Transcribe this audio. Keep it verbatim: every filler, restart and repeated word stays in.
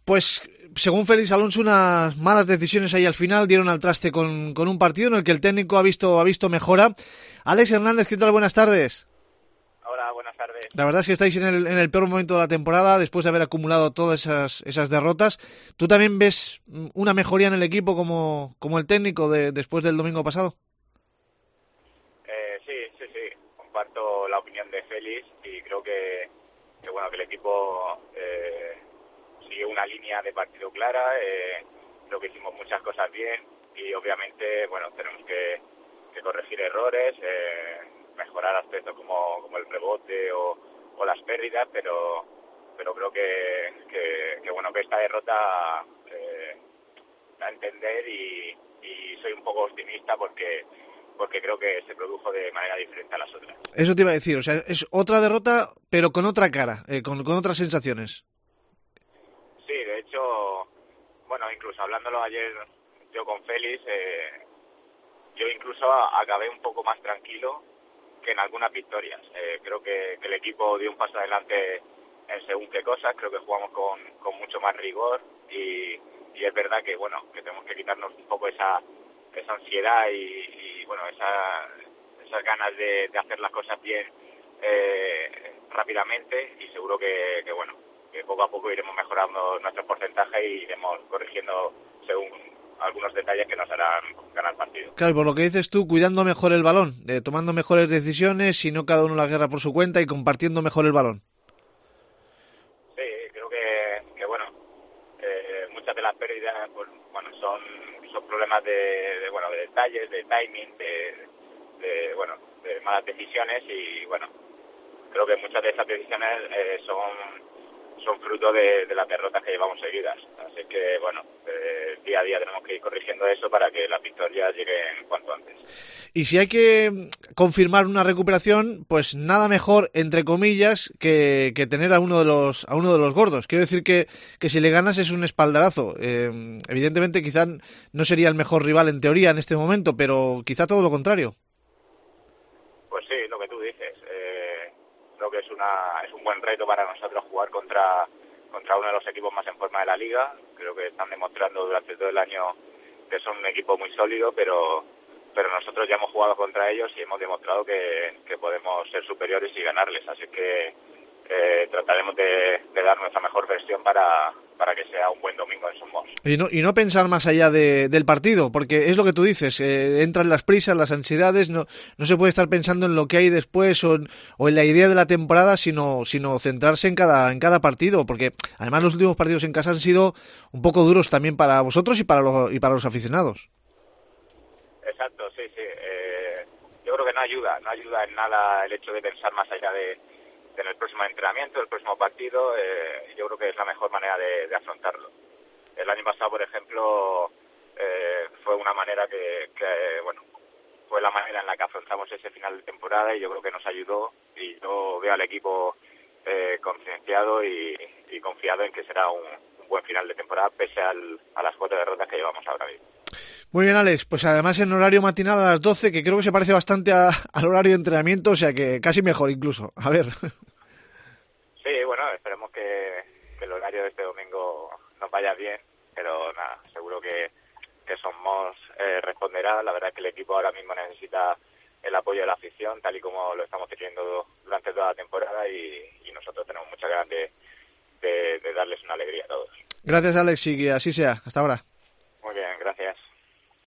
Pues según Félix Alonso, unas malas decisiones ahí al final dieron al traste con, con un partido en el que el técnico ha visto, ha visto mejora. Alex Hernández, ¿qué tal? Buenas tardes. Hola, buenas tardes. La verdad es que estáis en el, en el peor momento de la temporada después de haber acumulado todas esas, esas derrotas. ¿Tú también ves una mejoría en el equipo como, como el técnico de, después del domingo pasado? Eh, sí, sí, sí. Comparto la opinión de Félix y creo que, que bueno que el equipo eh, sigue una línea de partido clara. Eh, creo que hicimos muchas cosas bien y obviamente bueno tenemos que, que corregir errores. Eh, mejorar aspectos como, como el rebote o, o las pérdidas, pero pero creo que, que, que bueno que esta derrota eh, da a entender y, y soy un poco optimista porque porque creo que se produjo de manera diferente a las otras. Eso te iba a decir, o sea, es otra derrota pero con otra cara, eh, con, con otras sensaciones. Sí, de hecho, bueno, incluso hablándolo ayer yo con Félix, eh, yo incluso acabé un poco más tranquilo que en algunas victorias. Eh, creo que, que el equipo dio un paso adelante en según qué cosas, creo que jugamos con, con mucho más rigor y, y es verdad que bueno que tenemos que quitarnos un poco esa esa ansiedad y, y bueno esa, esas ganas de, de hacer las cosas bien eh, rápidamente y seguro que, que bueno que poco a poco iremos mejorando nuestros porcentajes y iremos corrigiendo según algunos detalles que nos harán ganar partido. Claro, por lo que dices tú, cuidando mejor el balón, eh, tomando mejores decisiones y no cada uno la guerra por su cuenta y compartiendo mejor el balón. Sí, creo que, que bueno, eh, muchas de las pérdidas pues, bueno, son, son problemas de, de, bueno, de detalles, de timing, de, de, bueno, de malas decisiones y bueno, creo que muchas de esas decisiones eh, son son fruto de, de las derrotas que llevamos seguidas. Así que, bueno, eh, día a día tenemos que ir corrigiendo eso para que las victorias lleguen cuanto antes. Y si hay que confirmar una recuperación, pues nada mejor, entre comillas, que, que tener a uno de los a uno de los gordos. Quiero decir que, que si le ganas es un espaldarazo. Eh, evidentemente, quizá no sería el mejor rival en teoría en este momento, pero quizá todo lo contrario. Pues sí, lo que tú dices. Eh, creo que es una es un buen reto para nosotros jugar contra contra uno de los equipos más en forma de la liga. Creo que están demostrando durante todo el año que son un equipo muy sólido, pero pero nosotros ya hemos jugado contra ellos y hemos demostrado que, que podemos ser superiores y ganarles. Así que eh, trataremos de, de dar nuestra mejor versión para, para que sea un buen domingo en Somos. Y no, y no pensar más allá de, del partido, porque es lo que tú dices, eh, entran las prisas, las ansiedades, no, no se puede estar pensando en lo que hay después o en, o en la idea de la temporada, sino, sino centrarse en cada, en cada partido, porque además los últimos partidos en casa han sido un poco duros también para vosotros y para, lo, y para los aficionados. Exacto, sí, sí. Eh, yo creo que no ayuda, no ayuda en nada el hecho de pensar más allá de, de en el próximo entrenamiento, el próximo partido. Eh, yo creo que es la mejor manera de, de afrontarlo. El año pasado, por ejemplo, eh, fue una manera que, que, bueno, fue la manera en la que afrontamos ese final de temporada y yo creo que nos ayudó y yo veo al equipo eh, concienciado y, y confiado en que será un, un buen final de temporada pese al, a las cuatro derrotas que llevamos ahora mismo. Muy bien, Alex, pues además en horario matinal a las doce, que creo que se parece bastante a, al horario de entrenamiento, o sea que casi mejor incluso. A ver. Sí, bueno, esperemos que, que el horario de este domingo nos vaya bien, pero nada, seguro que, que Somos eh, responderá. La verdad es que el equipo ahora mismo necesita el apoyo de la afición, tal y como lo estamos teniendo durante toda la temporada y, y nosotros tenemos muchas ganas de, de, de darles una alegría a todos. Gracias, Alex, y que así sea. Hasta ahora.